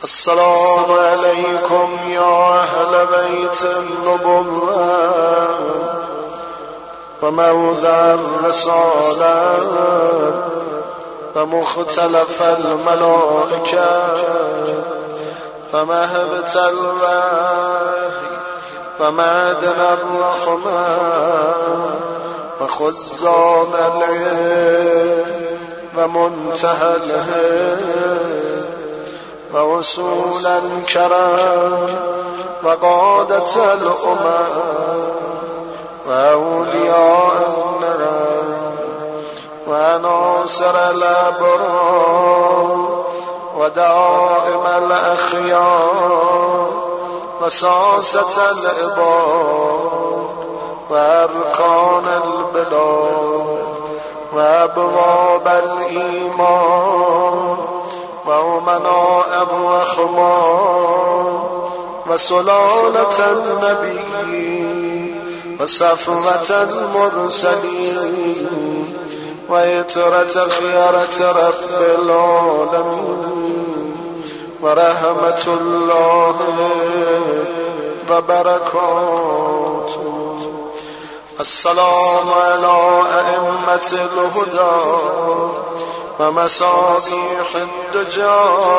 السلام عليكم يا أهل بيت النبوة وموضع الرسالة ومختلف الملائكة ومهبة الوحي ومعدن الرحمة وخزان العلم ومنتهى الهدى ووصول الكرم وقادة الأمم وأولياء النعم وناصر الأبرار ودائم الأخيار وساسة العباد وأركان البلاد وأبواب الإيمان وأمناء الرحمن وسلالة النبي وصفوة المرسلين ويترة خيرة رب العالمين ورحمة الله وبركاته. السلام على أئمة الهدى ومصابيح الدجى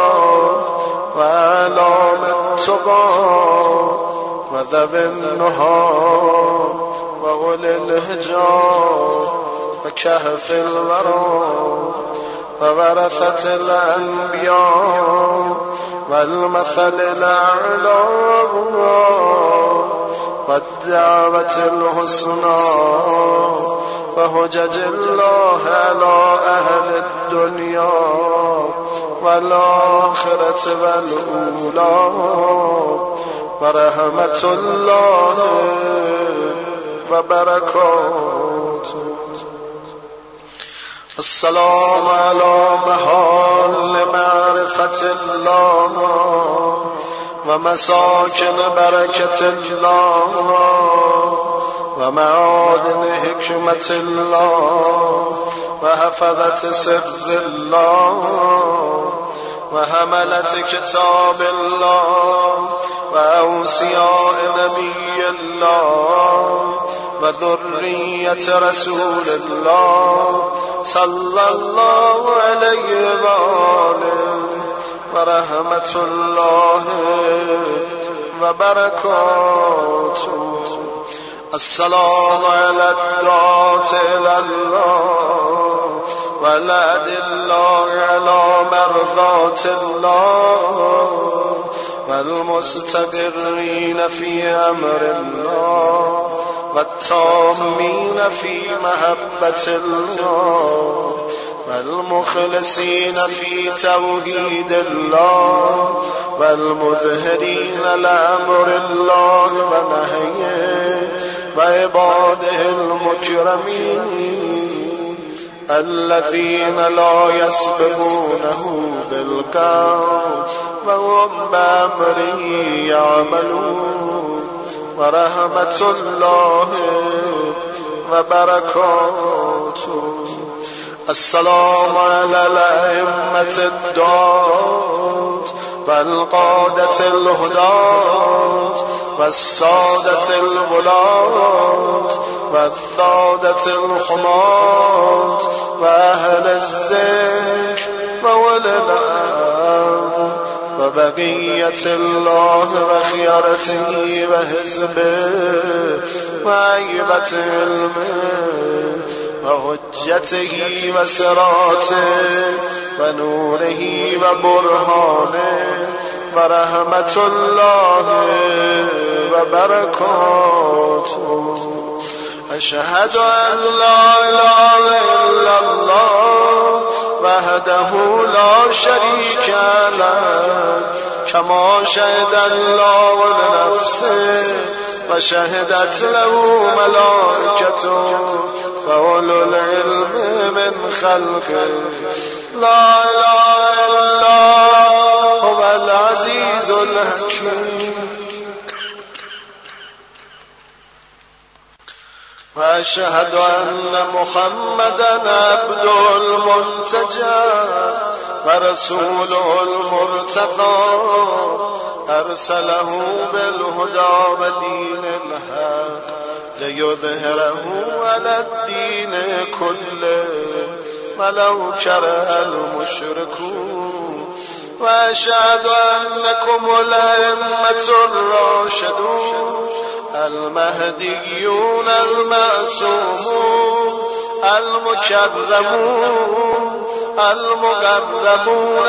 وأعلام التقى وذوي النهى وأولي الهجى وكهف الورى وورثة الأنبياء والمثل الأعلى والدعوة الحسنى وهجج الله على أهل الدنيا والآخرة والأولى ورحمة الله وبركاته. السلام على محال معرفة الله ومساكن بركة الله ومعادن حكمة الله وحفظة سر الله وحملة كتاب الله وأوصياء نبي الله وذرية رسول الله صلى الله عليه وآله ورحمة الله وبركاته. السلام على الدعاة إلى الله والأدلة على مرضاة الله والمستقرين في أمر الله والتامين في محبة الله والمخلصين في توحيد الله والمظهرين لأمر الله ونهيه وعباده المكرمين الذين لا يسبقونه بالقول وهم بأمره يعملون ورحمة الله وبركاته. السلام على الأئمة الدعاة والقادة الهداة والسادة الولاة والسادة الحماة وأهل الذكر وأولي الأمر وبقية الله وخيرته وحزبه وعيبة علمه وحجته وسراته ونوره وبرهانه ورحمة الله وبركاته. أشهد أن لا إله إلا الله وحده لا شريك له كما شهد الله لنفسه وشهدت له ملائكته وأولو العلم من خلقه لا إله إلا هو العزيز الحكيم. وأشهد أن محمدا عبده المنتجى ورسوله المرتضى أرسله بالهدى ودين الحق ليظهره على الدين كله ولو كره المشركون وأشهد أنكم الأئمة الراشدون المهديون المعصومون المكرمون المقربون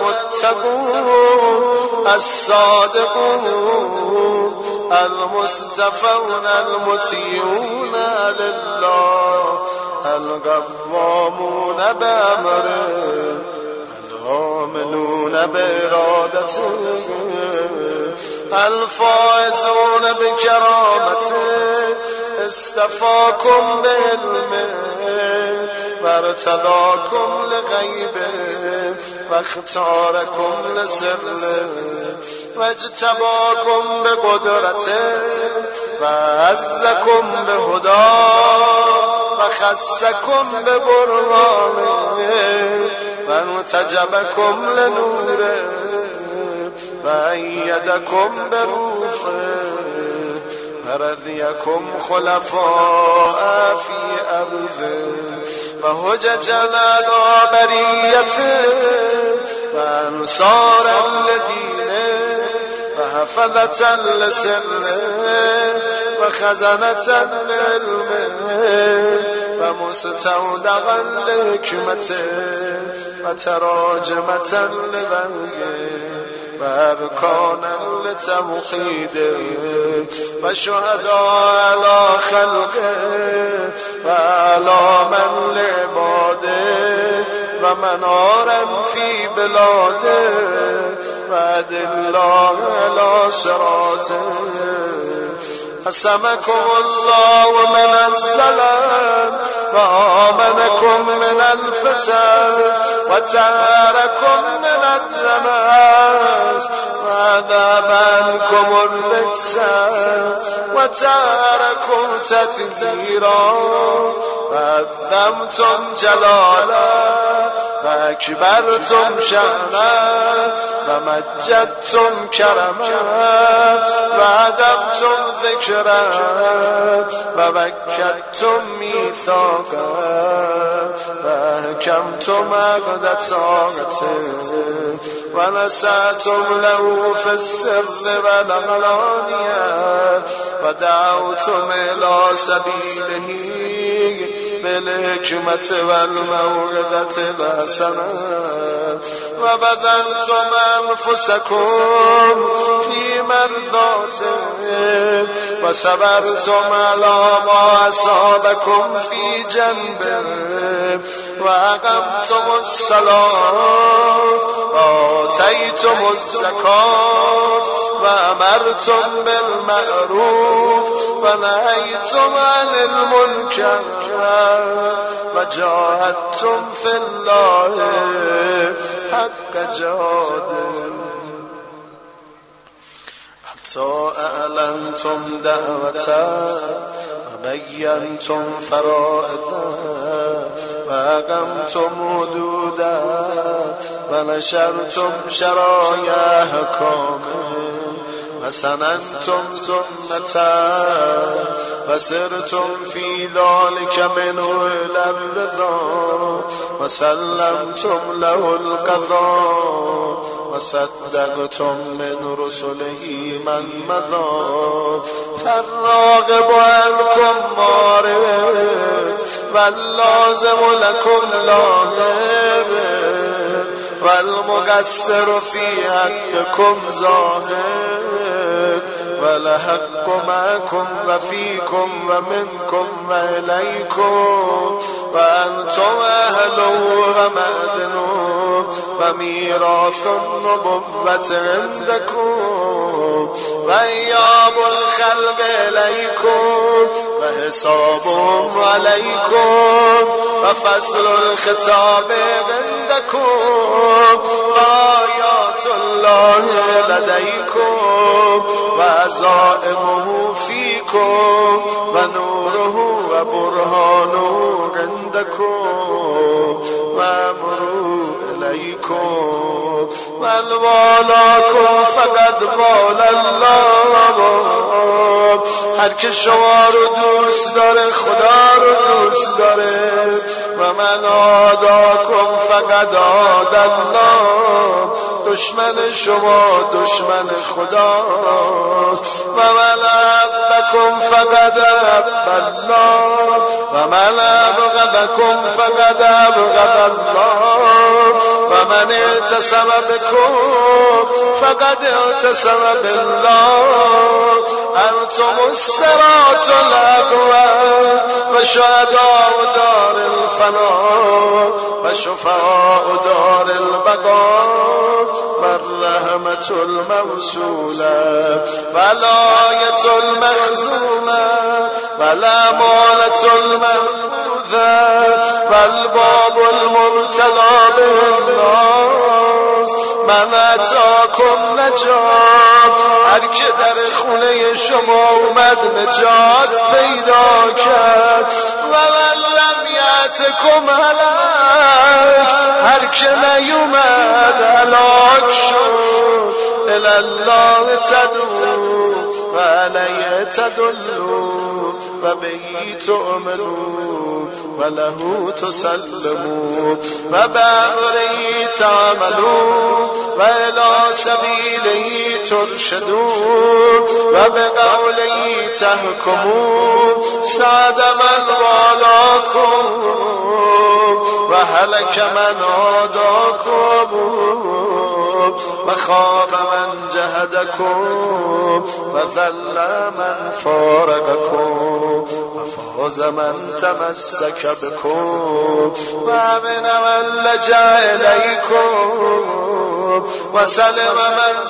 المتقون الصادقون المصطفون المطيعون لله القوامون بأمره الآمنون بإرادته الفائزون بكرامته اصطفاكم بعلمه وارتضاكم لغيبه واختاركم لسره واجتباكم بقدرته وعزكم بهداه وخصكم ببرهانه وانتجبكم لنوره وأيدكم بروحه ورضيكم خلفاء في أرضه وهججا على بريته وأنصارا لدينه وحفظة لسره وخزنة لعلمه ومستودعا لحكمته وتراجمة لبنيه وأركانا لتوحيده وشهداء على خلقه وعلاما لعباده ومنارا في بلاده وأدلا على صراطه قسمكم الله من الظلام وآمنكم من الفتن وتعاركم من الدماس وذهب عنكم الرجس وتعاركم تتذيرا وعظمتم جلالا وأكبرتم شأنا ومجدتم كرما وأدبتم ذكرا ومكدتم ميثاقا وأحكمتم عقد طاعته ونسعتم له في السر والعلانية ودعوتم إلى سبيله بالحكمة والموعظة الحسنة وبذلتم أنفسكم في مرضاته وصبرتم على ما أصابكم في جنبه وأقمتم الصلاة وآتيتم الزكاة وأمرتم بالمعروف ونهيتم عن المنكر وجاهدتم في الله حق جهاده حتى أعلنتم دعوته وبينتم فرائضه وأقمتم حدوده ونشرتم شرائع أحكامه وسننتم سنته وسرتم في ذلك منه إلى الرضا وسلمتم له القضاء وصدقتم من رسله من مضى فالراغب عنكم مارب واللازم لكم لاغب والمقصر في حقكم زاهد والحق معكم وفيكم ومنكم وإليكم وأنتم أهل ومأذن وميراث النبوة عندكم وإياب الخلق إليكم وحسابهم عليكم وفصل الخطاب عندكم وآيات الله لديكم وعزائمه فيكم ونوره وبرهانه عندكم وأمره إليكم إليكم من والاكم فقد والى الله. هر که شما رو دوست داره خدا رو دوست داره. و من عاداکم فقد عاد الله. دشمن شما دشمن خداست. و من احبکم فقد احب الله. و من ابغضکم فقد ابغض الله. و من اعتصم بكم فقد اعتصم بالله. انتم الصراط الاقوم و شهداء دار الفنا و شفعاء دار البقاء و الرحمة الموصولة و الآية المخزونة و الأمانة المنفوذة و الباب المرتضى بالناس. من اتاکم نجات. هر که در خونه شما اومد نجات پیدا کرد. و من لم یأتکم هلاک. هر که نیومد هلاک شد. الی الله تدعو و علیه تدلون و بهی تؤمنون و له تسلمون و بأمره تعملون و الی سبیله ترشدون و بقوله تحکمون. سعد من والاکم و هلک من عاداکم و خاب من جهدکم و ذل من فارقکم و فاز من تمسک بکم و امن من لجأ الیکم و سلم من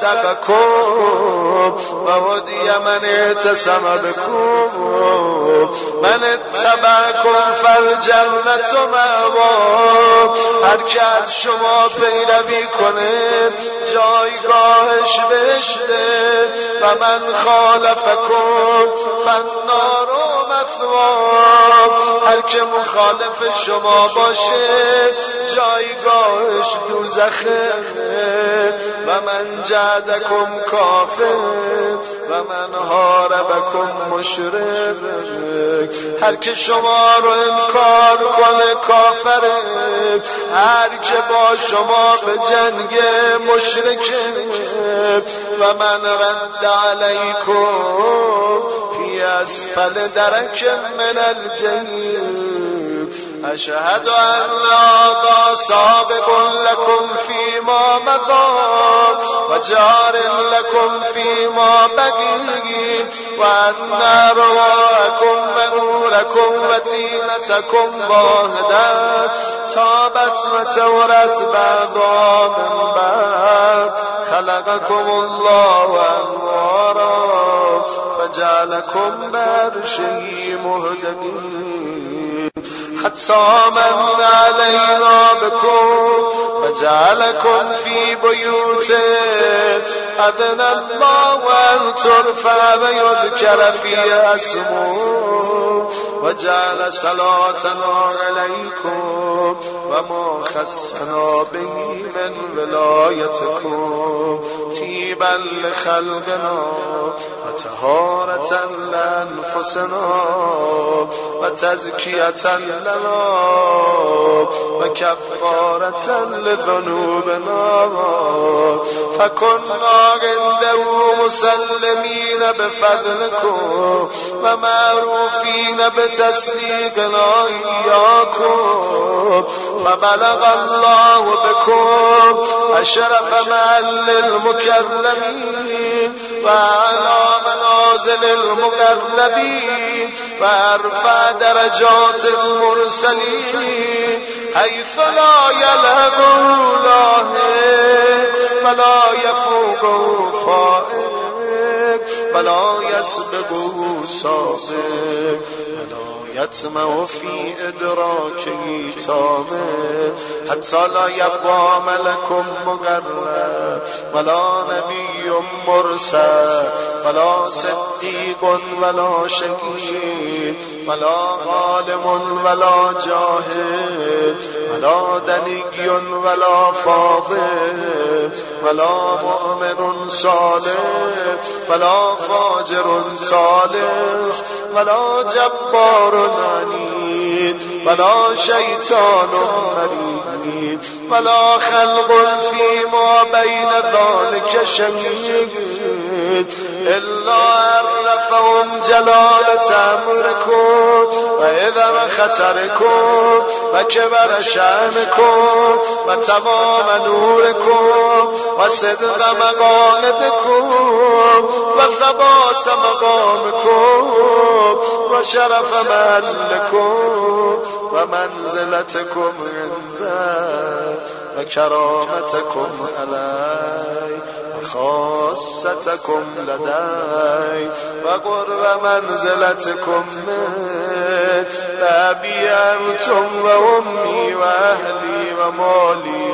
صدقکم و هدی من اعتصم بکم. من اتبعکم فالجنة مأواه. هر که از شما پیروی کنه جایگاهش بهشته. و من خالفکم فالنار مثواه. هر که مخالف شما باشه جایگاهش دوزخه. و من جعدکم کافر و من حاربکم مشرک. هر که شما رو انکار کنه کافره. هر که با شما به جنگ مشرکه. و من رد علیکم فی اسفل درک من الجحیم. اشهد ان هذا سابق لكم فيما مضى و جار لكم فيما بقي و ان ارواحكم و نوركم و طینتكم واحدة تابت و تورت بعضا من بعد. خلقكم الله انوارا فجعلكم بعرشه مهتدين حتى من علينا بكم فجعلكم في بيوت أذن الله أن ترفع ويذكر فيها اسمه وجعل صلاتنا عليكم وما خصنا به من ولايتكم طيبا لخلقنا وطهارة لأنفسنا وتزكية لنا وكفارة لذنوبنا فكنا عنده مسلمين بفضلكم ومعروفين بتسليقنا إياكم فبلغ الله بكم أشرف محل المكرمين وعلى منازل المقربين وارفع درجات المرسلين حيث لا يلغو لاهق ولا يفوق فائق ولا يسبق سابق ولا يطمع في إدراكه تامه حتى لا يبقى ملك مقرب ولا نبي مرسل ولا صديق ولا شهيد ولا عالم ولا جاهل ولا دني ولا فاضل ولا مؤمن صالح ولا فاجر صالح ولا جبار عنيد ولا شيطان مريد ولا خلق فيما بين ذلك شهيد إلا عرفهم جلالة أمركم وعظم خطركم وكبر شأنكم وتمام نوركم وصدق مقالدكم وثبات مقامكم وشرف محلكم ومنزلتكم عنده وكرامتكم علي وخاصتكم لدي وقرب منزلتكم من أبي أنتم وأمي وأهلي ومالي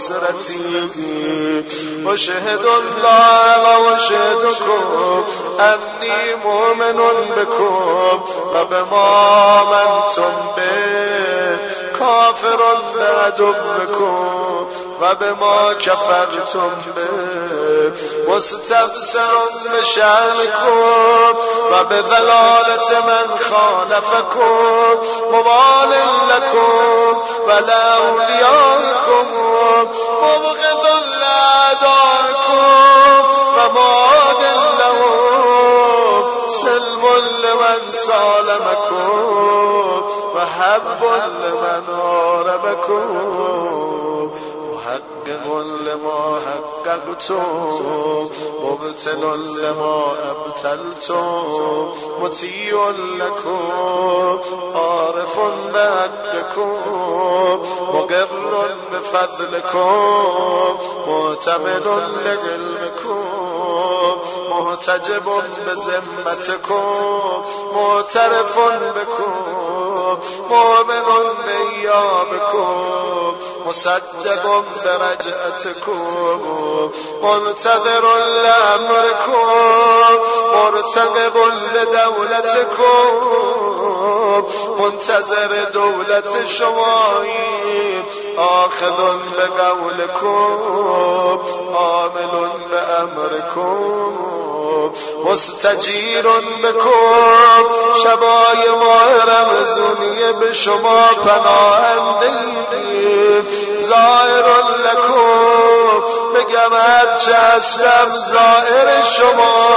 وأسرتي وشهد الله وشهدكم أني مؤمن بكم وبما آمنتم به كافر بعدكم وبما كفرتم به مستبصر بشأنكم وبضلالة من خالفكم مبال لكم ولأوليائكم مبغض لأعدائكم ومعاد لهم سلم لمن سالمكم وحب لمن هاربكم محقق لما حققتم مبتل لما ابتلتم مطیع لكم عارف بحقكم مقر بفضلكم معتمد لعلمكم محتجب بذمتكم معترف بكم مؤمن بإيابكم مصدق برجعتكم منتظر لأمركم مرتقب لدولتكم منتظر دولة شمائي آخذ بقولكم عامل بأمركم مستجیر بکن شبای ماه رمضانی به شما پناهندگی زائر لکن بگم هرچه هستم زائر شما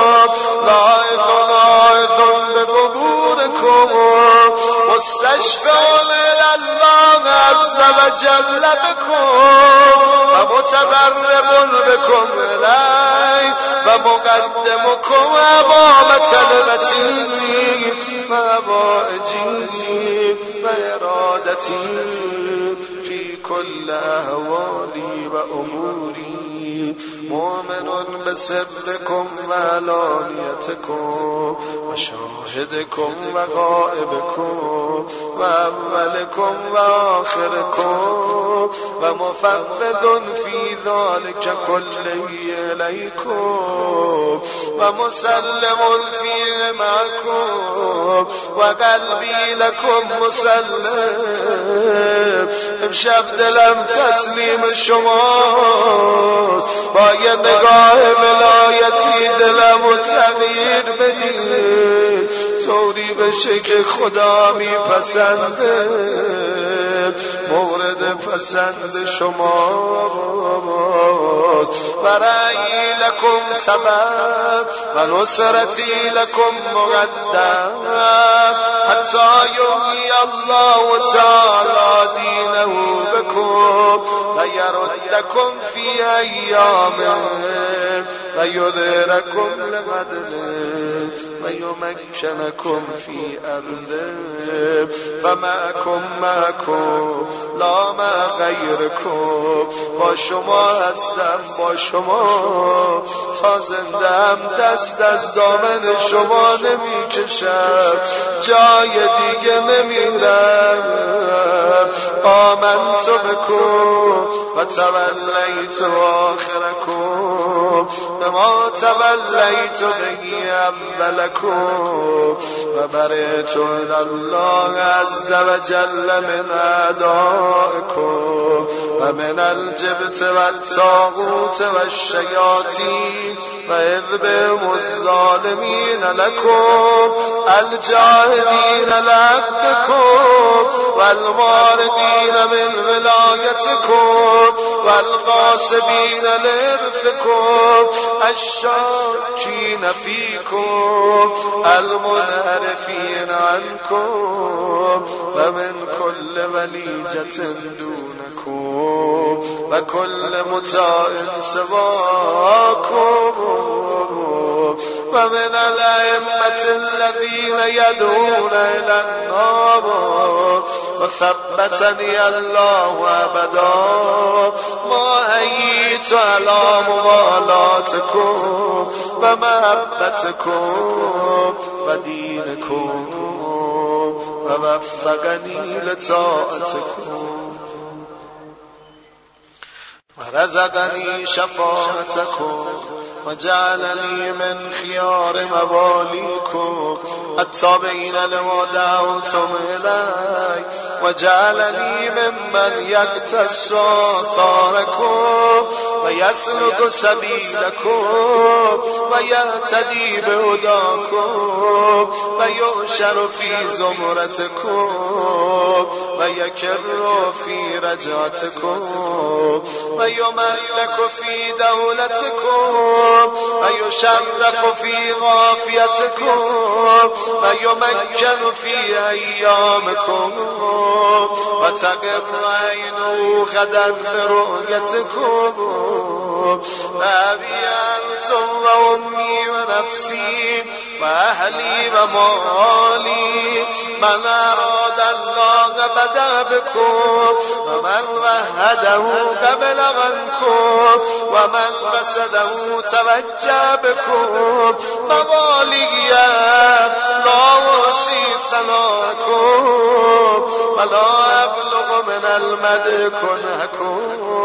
لایقون به قبورکم مستشفعون الله عز وجل بکن و متقرب بکن الی و مقدمکم امام طلبتی و حوائجی و ارادتی فی کل احوالی و اموری مؤمن بسرکم و علانیتکم و شاهدکم و غائبکم و اولکم و آخرکم و مفوض فی ذلک کله الیکم و مسلم فی معکم و قلبی لکم مسلم. امشب دلم تسلیم شماست، با یه نگاه ولایتی دلمو تغییر بدید طوری بشه که خدا میپسنده، مورد پسند شماست. برای لکم تبع و نصرتی لکم مقدم حتی یحیی الله تعالی دینه بکم و یردکم فی ایامه و یظهرکم لقدره و ويمكنكم في أرضه فمعكم لا مع غیرکم. با شما هستم، با شما تا زندم، دست از دامن شما نمی کشم، جای دیگه نمیرم. آمنت بکن و تولیت آخرکم بما تولیت بهی اولکم و برئت الی الله عز و جل من اعدائکم و من الجبت و الطاغوت و الشیاطین و اذبهم الظالمین لکم الجاهدین لعبدکم و الماردین من ولایتکم و الغاصبین لارثکم الشاکین فیکم المنحرفین عنکم و من کل ولیجة دونکم و کل مطاع سواکم و من الائمة الذین یدعون الی النار و ثبتنی الله ابدا ما حییت علی موالاتکم و محبتکم و دینکم و وفقنی لطاعتکم و رزقنی شفاعتکم و جعلنی من خیار موالیکم التابعین لما دعوتم الی و جعلنی ممن یقتص آثارکم و یسلک سبیلکم و یهتدی بهداکم و یحشر فی زمرتکم و یکر فی رجعتکم و یملک فی دولتکم و یشرف فی غافیتکم و یمکن فی ایامکم و تقر عینه غدا برؤیتکم و ابی انتم و امی و نفسی و اهلی و مالی من اراد الله بدا بکم و من وحده قبل عنکم و من قصده توجه بکم موالیه لا احصی ثناءکم ولا ابلغ من المدح کنحکم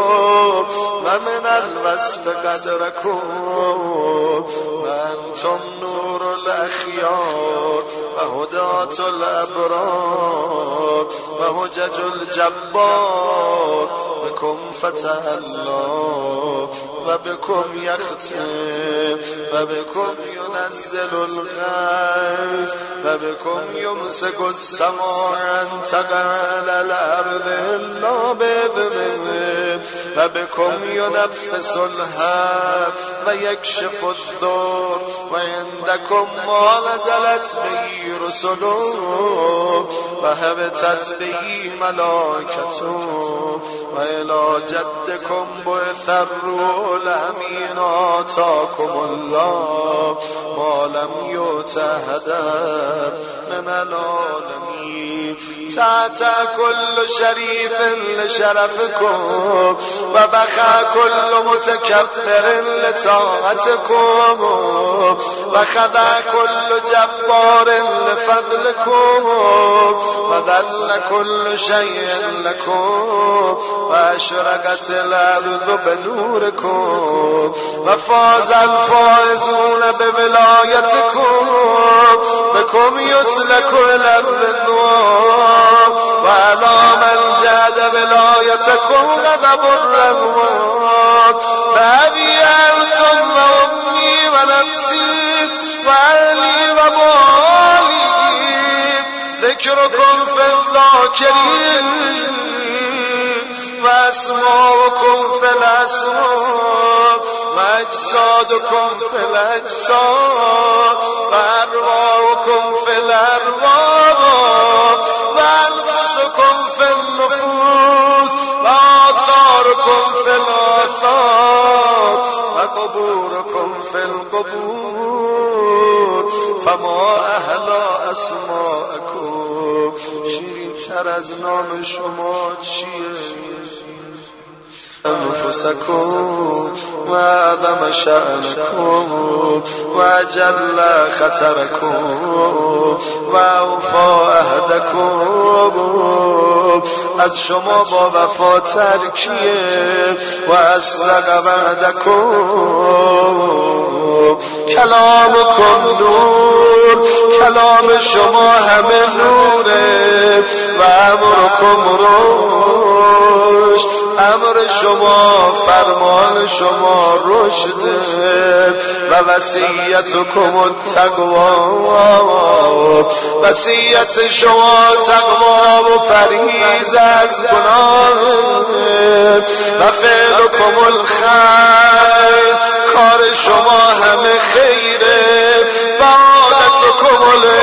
و من الوصف قدرکم و انتم نور الاخیار و هدات الابرار و حجج الجبار بكم فتح الله و بكم یختم و بكم ينزل الغیث و بكم یمسک السماء ان تقع علی الارض الا باذنه و بكم ينفس الحب و یکشف الضر و عندكم ما نزلت به رسله و هبطت به ملائکته و الی جدکم بعث الروح الامین آتاکم الله ما لم یؤت احدا من العالمین تحت کل شریف لشرفکم و بخع کل متکبر لطاعتکم و خضع کل جبار لفضلکم و ذل کل شیء لکم و اشرقت الارض بنورکم و فاز الفائزون بولایتکم بكم یسلک الارض و علی من جهد ولایتکم غضب الرحمن و ابی انتم و امی و نفسی و اهلی و مالی ذکرکم فی الذاکرین و اسماؤکم فی الاسماء و اجسادکم فی الاجساد و ارواحکم فی الارواح و انفسکم فی النفوس و آثارکم فی الاثار و قبورکم فی القبور فما احلا اسماءکم، شیرین تر از نام شما چیه؟ انفسکم و اعظم شأنکم و اجل خطرکم و اوفا عهدکم، از شما با وفاتر کیه؟ و اصدق وعدکم، کلامکم نور، کلام شما همه نوره، و امرکم رشد، امر شما فرمان شما رشده، و وصیتکم التقوا، وصیت شما تقوا و پرهیز از گناه، و فعلکم الخیر، کار شما همه خیره، و عادتکم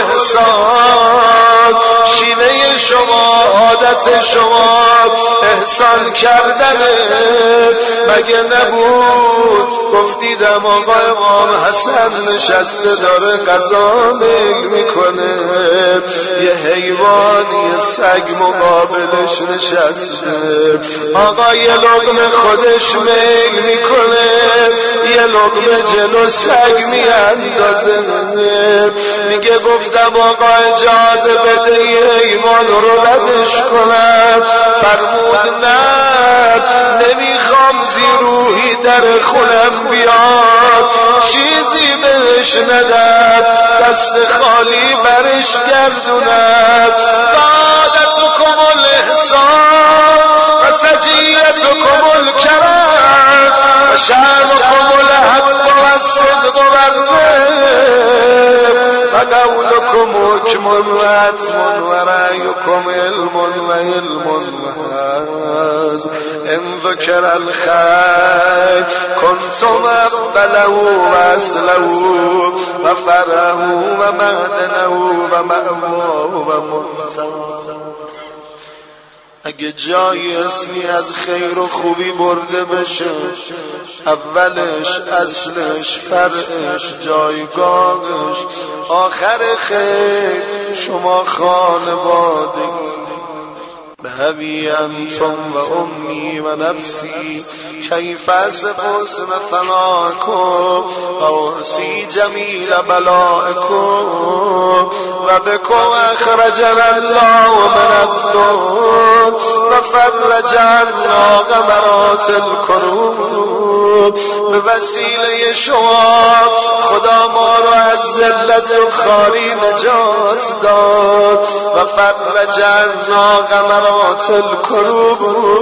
الاحسان، شیوه شما عادت شما احسان کردنه. مگه نبود گفتیدم آقا امام حسن نشسته داره غذا میل میکنه، یه حیوانی سگ مقابلش نشسته، آقا یه لقمه خودش میل میکنه، یه لقمه جلو سگ میاندازه، میگه گفتم آقا اجازه بده یه حیوان رو ردش کنم، فرمود نه، نمیخوام زیروهی در خونم بیاد، چیزی بهش ندم، دست خالی برش گردونم. وعدتکم الاحسان و سجیتکم الکرم و شأنکم الحق و الصدق و الرفق، و قولکم حکم و عتم و رأیکم علم و علم و حظ، ان ذکر الخیر کنتم اقبله و اصله و فرعه و معدنه و مأواه و منتهاه. اگه جای اسمی از خیر و خوبی برده بشه، اولش، اصلش، فرعش، جایگاهش، آخر خیر شما خانوادگی. بهبی انتم و امی و نفسی کیف اصف حسن ثناکم و احصی جمیل بلائکم، و بکم اخرجنا الله من الضر و فرج عنا غمرات الکروب. به وسیله شما خدا ما را از ذلت و خاری نجات داد، و فرج عنا غمرات الکروب.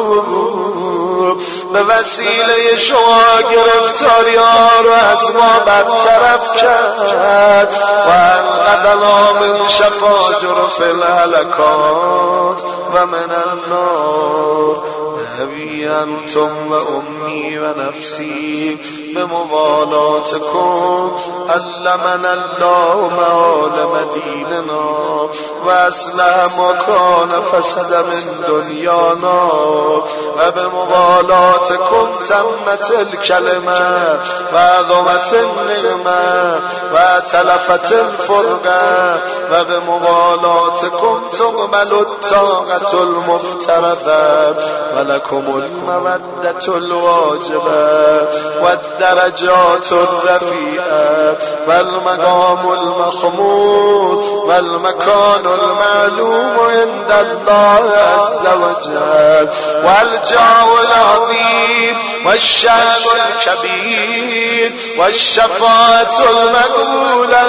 به وسیله شما گرفتاری ها رو از ما برطرف کرد، و انقذنا من شفاجر فی الهلکات و من النار. هبی انتم و امی و نفسی به موالاتکم، علمنا الله معالم دیننا و اصلح ما کان فسد من دنیانا، و به موالاتکم تمت الکلمه و عظمت النعمه و تلفت الفرقه، و به موالاتکم تقبل الطاقة المفترضه و لکم المودة الواجبه و الدرجات الرفیعه و المقام المحمود و المکان المعلوم عند الله عز وجل و الجاه العظیم و الشأن الكبیر و الشفاعة المقبوله.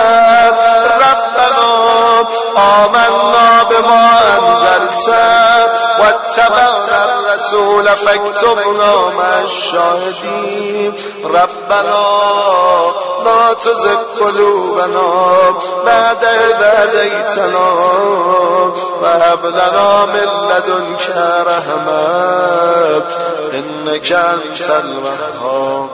ربنا آمنا بما انزلت واتبعنا الرسول فاكتبنا مع الشاهدين. ربنا لا تزغ قلوبنا بعد إذ هديتنا وهب لنا من لدنك رحمة إنك أنت الوهاب.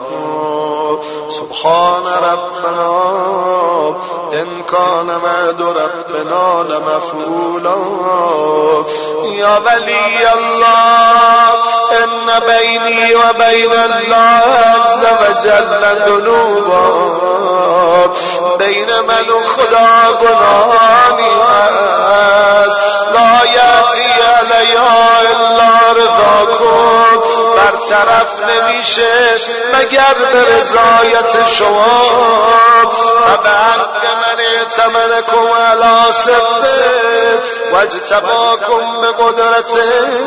سبحان ربنا إن كان وعد ربنا لمفعولا. يا ولي الله إن بيني وبين الله عز جل ذنوبا بین من و خدا گناهانی هست لا یأتی علیا الا رضاکم برطرف نمیشه مگر به رضایت شما و بعد من اعتمنکم علی صدقه و اجتباکم به قدرته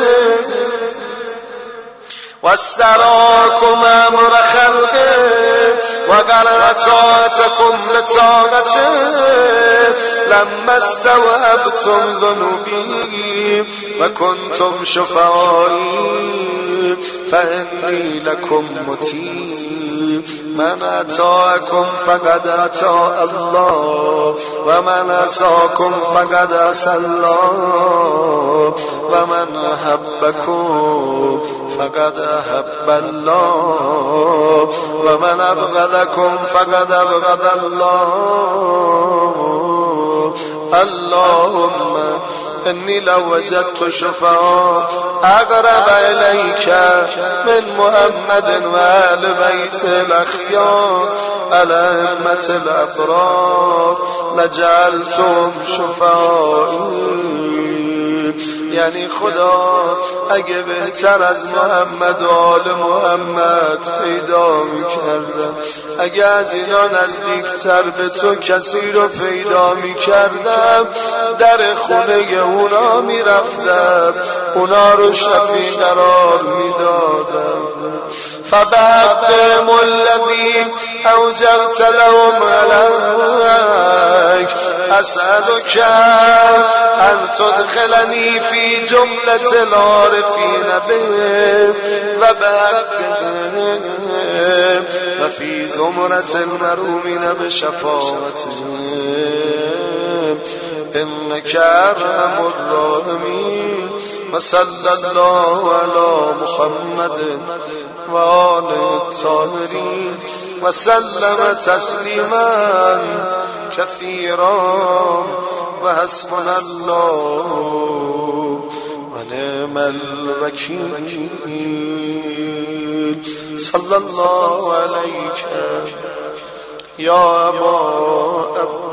واستراكم امر خلقه وقال طاعتكم لطاعته لما استوعبتم ذنوبي وكنتم شفعائي فإني لكم مطيع من أطاعكم فقد أطاع الله ومن عصاكم فقد عصى الله ومن أحبكم فقد أحب الله ومن أبغضكم فقد أبغض الله اللهم إني لو وجدت شفعاء أقرب إليك من محمد وآل بيت الأخيار الأئمة الأبرار لجعلتم شفعائي یعنی خدا اگه بهتر از محمد و آل محمد پیدا میکردم اگه از اینا نزدیکتر به تو کسی رو پیدا میکردم در خونه اونا میرفتم اونا رو شفیع قرار میدادم فبعدهم الذي أوجبت لهم عليك أسألك أن تدخلني في جملة العارفين به وبعدهم وفي زمرة المرومين بشفاعتهم إنك أرحم الراحمين وصلى الله على محمد وآل الطاهرين وسلم تسليما كثيرا وحسبنا الله ونعم الوكيل صلى الله عليك يا أبا